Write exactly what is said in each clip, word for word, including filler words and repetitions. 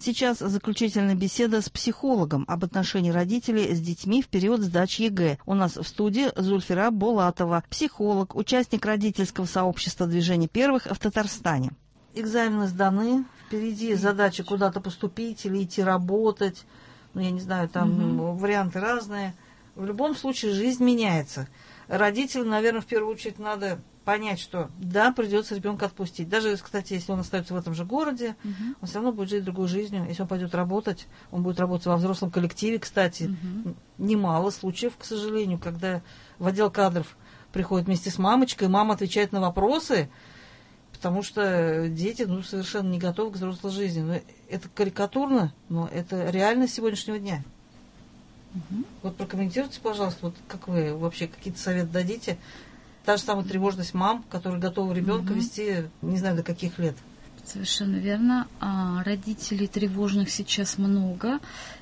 сейчас заключительная беседа с психологом об отношении родителей с детьми в период сдачи ЕГЭ. У нас в студии Зульфира Булатова, психолог, участник родительского сообщества «Движение первых» в Татарстане. Экзамены сданы, впереди задача куда-то поступить или идти работать. Ну, я не знаю, там угу. варианты разные. В любом случае жизнь меняется. Родителям, наверное, в первую очередь надо понять, что да, придется ребенка отпустить. Даже, кстати, если он остается в этом же городе, uh-huh. он все равно будет жить другой жизнью. Если он пойдет работать, он будет работать во взрослом коллективе, кстати. Uh-huh. Немало случаев, к сожалению, когда в отдел кадров приходит вместе с мамочкой, мама отвечает на вопросы, потому что дети ну, совершенно не готовы к взрослой жизни. Но это карикатурно, но это реальность сегодняшнего дня. Uh-huh. Вот прокомментируйте, пожалуйста, вот как вы вообще какие-то советы дадите? Та же самая тревожность мам, которые готовы ребенка угу. вести, не знаю, до каких лет. Совершенно верно. А, родителей тревожных сейчас много,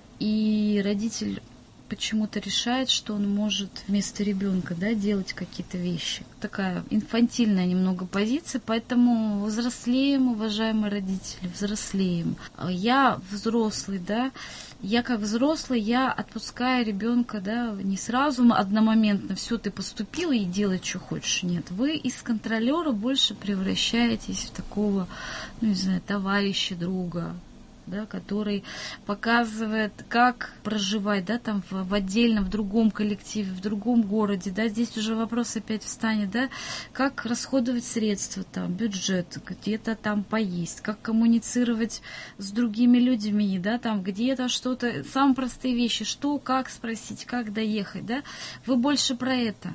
и родитель почему-то решает, что он может вместо ребенка, да, делать какие-то вещи. Такая инфантильная немного позиция, поэтому взрослеем, уважаемые родители, взрослеем. Я взрослый, да, я как взрослый, я отпускаю ребенка, да, не сразу, одномоментно, все, ты поступила и делай, что хочешь. Нет, вы из контролера больше превращаетесь в такого, ну, не знаю, товарища, друга, да, который показывает, как проживать, да, там в, в отдельном, в другом коллективе, в другом городе, да, здесь уже вопрос опять встанет, да, как расходовать средства, там, бюджет, где-то там поесть, как коммуницировать с другими людьми, да, там, где-то что-то, самые простые вещи, что, как спросить, как доехать, да, вы больше про это.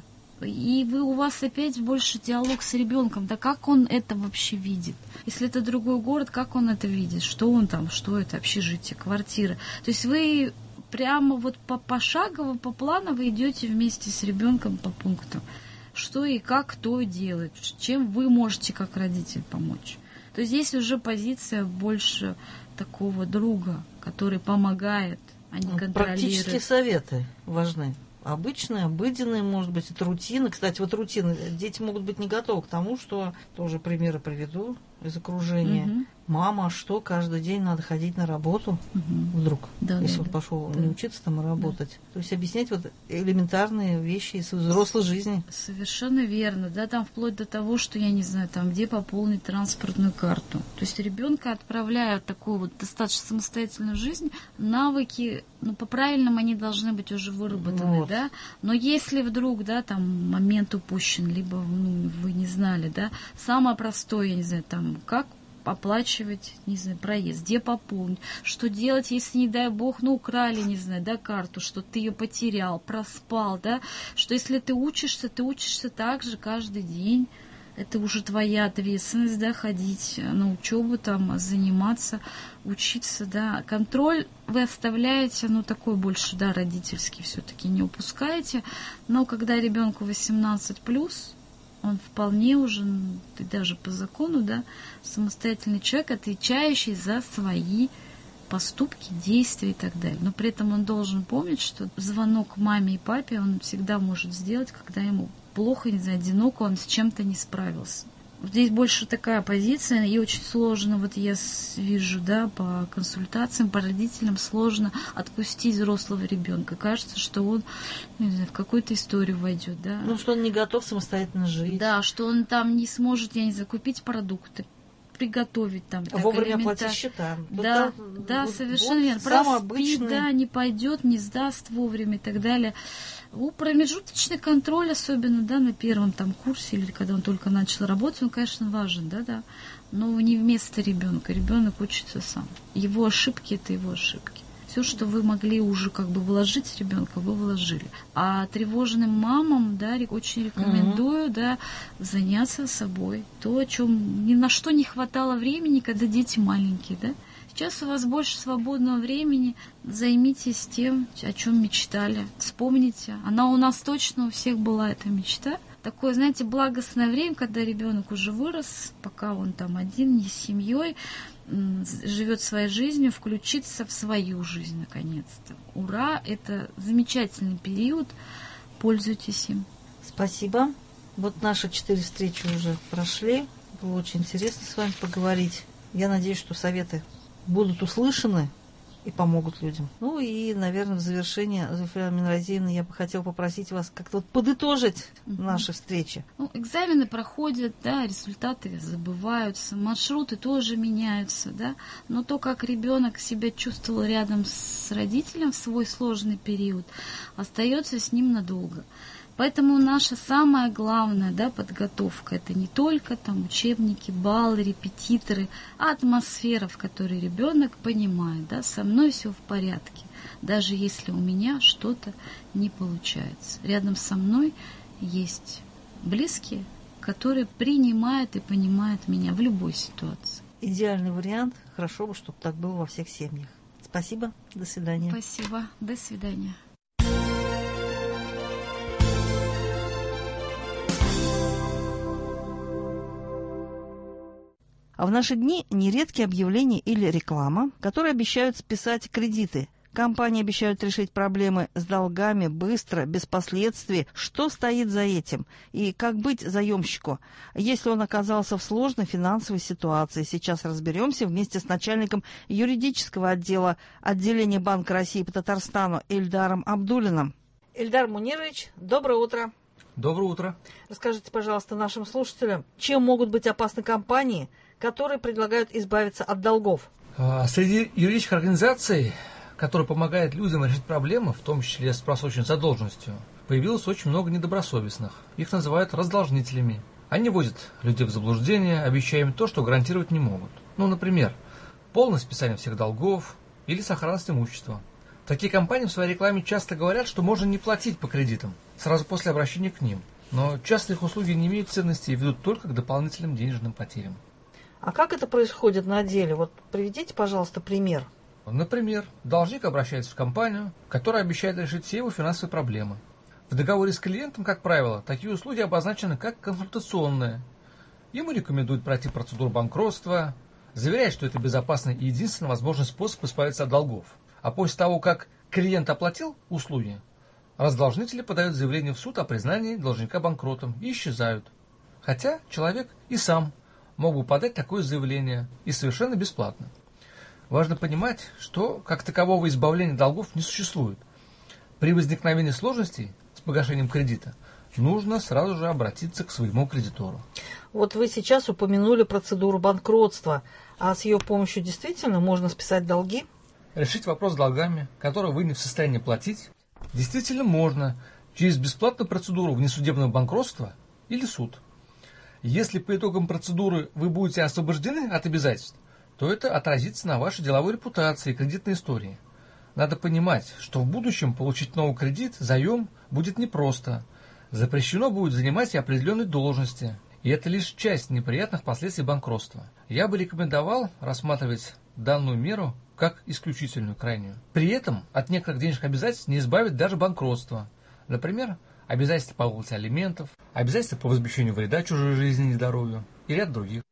И вы, у вас опять больше диалог с ребенком. Да как он это вообще видит? Если это другой город, как он это видит? Что он там, что это, общежитие, квартира? То есть вы прямо вот по пошагово, по плану вы идете вместе с ребенком по пунктам. Что и как, кто делает, чем вы можете как родитель помочь. То есть здесь уже позиция больше такого друга, который помогает, а не контролирует. Практические советы важны. Обычные, обыденные, может быть, это рутина. Кстати, вот рутина. Дети могут быть не готовы к тому, что тоже примеры приведу из окружения. Угу. Мама, что каждый день надо ходить на работу угу. вдруг, да, если да, он да. пошел да. не учиться там, а работать. Да. То есть объяснять вот элементарные вещи из взрослой жизни. Совершенно верно. Да, там вплоть до того, что я не знаю, там где пополнить транспортную карту. То есть ребенка отправляя в такую вот достаточно самостоятельную жизнь, навыки, ну, по-правильному они должны быть уже выработаны, вот. Да. Но если вдруг, да, там момент упущен, либо ну, вы не знали, да, самое простое, я не знаю, там как оплачивать, не знаю, проезд, где пополнить, что делать, если, не дай бог, ну, украли, не знаю, да, карту, что ты ее потерял, проспал, да, что если ты учишься, ты учишься так же каждый день, это уже твоя ответственность, да, ходить на учебу, там, заниматься, учиться, да, контроль вы оставляете, ну, такой больше, да, родительский все-таки не упускаете, но когда ребенку восемнадцать плюс, он вполне уже, даже по закону, да, самостоятельный человек, отвечающий за свои поступки, действия и так далее. Но при этом он должен помнить, что звонок маме и папе он всегда может сделать, когда ему плохо, не знаю, одиноко, он с чем-то не справился. Здесь больше такая позиция, и очень сложно, вот я вижу, да, по консультациям, по родителям, сложно отпустить взрослого ребенка. Кажется, что он, не знаю, в какую-то историю войдет, да. Ну, что он не готов самостоятельно жить. Да, что он там не сможет, я не знаю, купить продукты, приготовить там. Так, вовремя платить счета. Да, да, да, вот, совершенно вот верно. Проспит, обычный... да, не пойдет, не сдаст вовремя и так далее. У промежуточный контроль, особенно, да, на первом там курсе или когда он только начал работать, он, конечно, важен, да, да, но не вместо ребенка. Ребенок учится сам. Его ошибки – это его ошибки. Все, что вы могли уже как бы вложить в ребенка, вы вложили. А тревожным мамам, да, очень рекомендую, угу. да, заняться собой. То, о чем ни на что не хватало времени, когда дети маленькие, да. Сейчас у вас больше свободного времени, займитесь тем, о чем мечтали. Вспомните, она у нас точно у всех была, эта мечта. Такое, знаете, благостное время, когда ребенок уже вырос, пока он там один, не с семьей, живет своей жизнью, включиться в свою жизнь наконец-то. Ура! Это замечательный период, пользуйтесь им. Спасибо. Вот наши четыре встречи уже прошли. Было очень интересно с вами поговорить. Я надеюсь, что советы будут услышаны и помогут людям. Ну и, наверное, в завершение, Зульфира Минразиевна, я бы хотела попросить вас как-то вот подытожить угу. наши встречи. Ну, экзамены проходят, да, результаты забываются, маршруты тоже меняются, да, но то, как ребенок себя чувствовал рядом с родителем в свой сложный период, остается с ним надолго. Поэтому наша самая главная, да, подготовка — это не только там учебники, баллы, репетиторы, а атмосфера, в которой ребенок понимает, да, со мной все в порядке, даже если у меня что-то не получается. Рядом со мной есть близкие, которые принимают и понимают меня в любой ситуации. Идеальный вариант. Хорошо бы, чтобы так было во всех семьях. Спасибо. До свидания. Спасибо. До свидания. А в наши дни нередки объявления или реклама, которые обещают списать кредиты. Компании обещают решить проблемы с долгами быстро, без последствий. Что стоит за этим? И как быть заемщику, если он оказался в сложной финансовой ситуации? Сейчас разберемся вместе с начальником юридического отдела отделения Банка России по Татарстану Эльдаром Абдуллиным. Эльдар Мунирович, доброе утро. Доброе утро. Расскажите, пожалуйста, нашим слушателям, чем могут быть опасны компании, которые предлагают избавиться от долгов? Среди юридических организаций, которые помогают людям решить проблемы, в том числе с просроченной задолженностью, появилось очень много недобросовестных. Их называют раздолжнителями. Они вводят людей в заблуждение, обещая им то, что гарантировать не могут. Ну, например, полное списание всех долгов или сохранность имущества. Такие компании в своей рекламе часто говорят, что можно не платить по кредитам сразу после обращения к ним. Но часто их услуги не имеют ценности и ведут только к дополнительным денежным потерям. А как это происходит на деле? Вот приведите, пожалуйста, пример. Например, должник обращается в компанию, которая обещает решить все его финансовые проблемы. В договоре с клиентом, как правило, такие услуги обозначены как консультационные. Ему рекомендуют пройти процедуру банкротства, заверяют, что это безопасный и единственный возможный способ избавиться от долгов. А после того, как клиент оплатил услуги, раздолжнители подают заявление в суд о признании должника банкротом и исчезают. Хотя человек и сам мог бы подать такое заявление и совершенно бесплатно. Важно понимать, что как такового избавления долгов не существует. При возникновении сложностей с погашением кредита нужно сразу же обратиться к своему кредитору. Вот вы сейчас упомянули процедуру банкротства, а с ее помощью действительно можно списать долги? Решить вопрос с долгами, которые вы не в состоянии платить, действительно можно через бесплатную процедуру внесудебного банкротства или суд. Если по итогам процедуры вы будете освобождены от обязательств, то это отразится на вашей деловой репутации и кредитной истории. Надо понимать, что в будущем получить новый кредит, заем, будет непросто. Запрещено будет занимать и определенные должности. И это лишь часть неприятных последствий банкротства. Я бы рекомендовал рассматривать данную меру как исключительную, крайнюю. При этом от некоторых денежных обязательств не избавит даже банкротство. Например, обязательства по выплате алиментов, обязательства по возмещению вреда чужой жизни и здоровью и ряд других.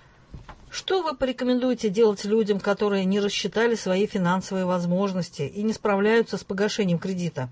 Что вы порекомендуете делать людям, которые не рассчитали свои финансовые возможности и не справляются с погашением кредита?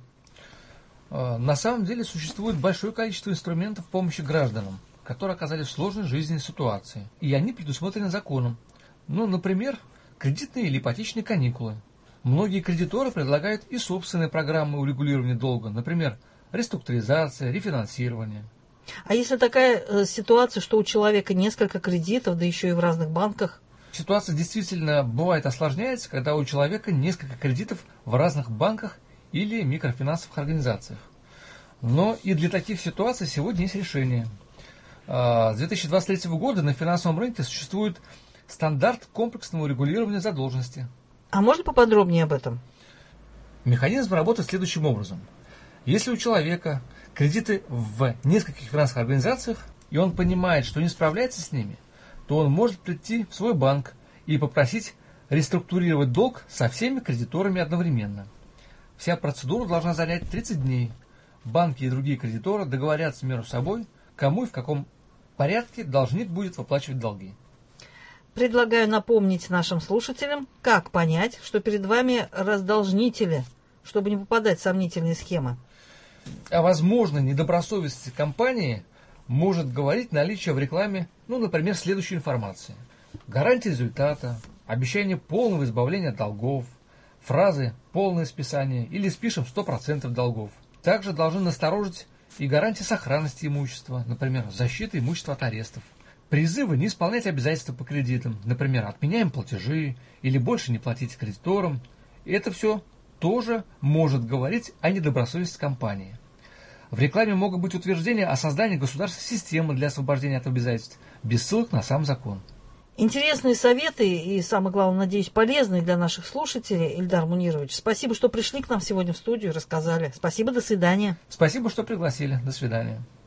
На самом деле существует большое количество инструментов помощи гражданам, которые оказались в сложной жизненной ситуации, и они предусмотрены законом. Ну, например, кредитные или ипотечные каникулы. Многие кредиторы предлагают и собственные программы урегулирования долга, например, реструктуризация, рефинансирование. А если такая э, ситуация, что у человека несколько кредитов, да еще и в разных банках? Ситуация действительно бывает осложняется, когда у человека несколько кредитов в разных банках или микрофинансовых организациях. Но и для таких ситуаций сегодня есть решение. С две тысячи двадцать третьего года на финансовом рынке существует стандарт комплексного регулирования задолженности. А можно поподробнее об этом? Механизм работает следующим образом. Если у человека кредиты в нескольких финансовых организациях, и он понимает, что не справляется с ними, то он может прийти в свой банк и попросить реструктурировать долг со всеми кредиторами одновременно. Вся процедура должна занять тридцать дней. Банки и другие кредиторы договорятся между собой, кому и в каком порядке должник будет выплачивать долги. Предлагаю напомнить нашим слушателям, как понять, что перед вами раздолжнители, чтобы не попадать в сомнительные схемы. О возможной недобросовестности компании может говорить наличие в рекламе, ну, например, следующей информации. Гарантия результата, обещание полного избавления от долгов, фразы «полное списание» или «спишем сто процентов долгов». Также должны насторожить и гарантии сохранности имущества, например, защита имущества от арестов. Призывы не исполнять обязательства по кредитам, например, отменяем платежи или больше не платить кредиторам. Это все тоже может говорить о недобросовестности компании. В рекламе могут быть утверждения о создании государственной системы для освобождения от обязательств, без ссылок на сам закон. Интересные советы и, самое главное, надеюсь, полезные для наших слушателей, Ильдар Мунирович. Спасибо, что пришли к нам сегодня в студию и рассказали. Спасибо, до свидания. Спасибо, что пригласили. До свидания.